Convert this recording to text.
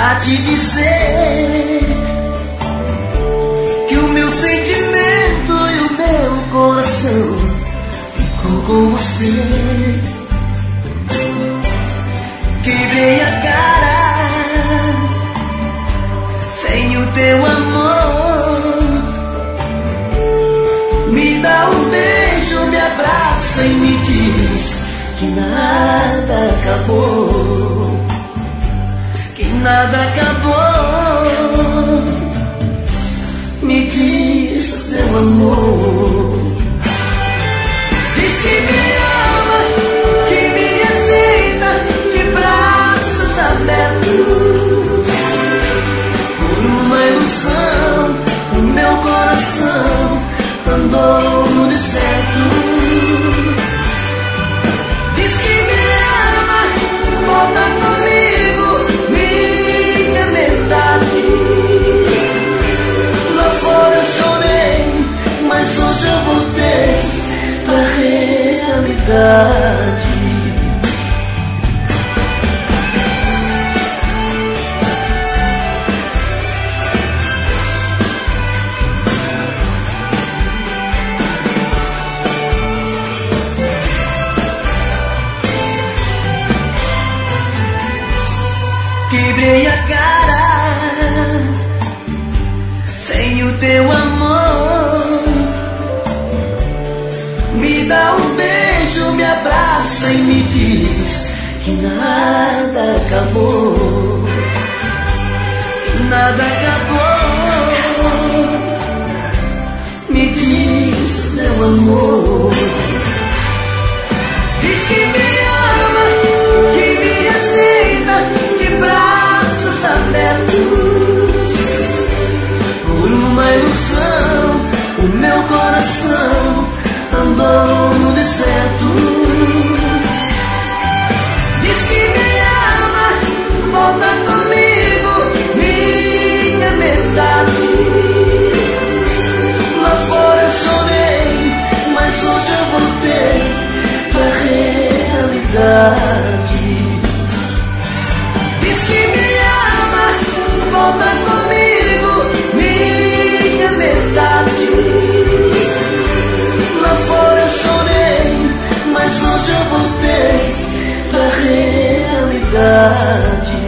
pra te dizer que o meu sentimento e o meu coração ficou com você. Quebrei a cara sem o teu amor. Me dá um beijo, me abraça e me diz que nada acabou, que nada acabou. Me diz, meu amor. Diz que me ama, que me aceita, de braços abertos. Por uma ilusão, o meu coração andou no deserto. Diz que me ama, volta comigo, minha metade. Lá fora eu chorei, mas hoje eu voltei pra realidade. Quebrei a cara sem o teu amor. Me dá um beijo, me abraça e me diz que nada acabou, que nada acabou. Me diz, meu amor. Diz que me ama, que me aceita, de braços abertos. Por uma ilusão, o meu coração andou no deserto. Diz que me ama, volta comigo, minha metade. Lá fora eu chorei, mas hoje eu voltei pra realidade. Diz que me ama, volta comigo, minha metade. Lá fora eu chorei, mas hoje eu voltei pra realidade.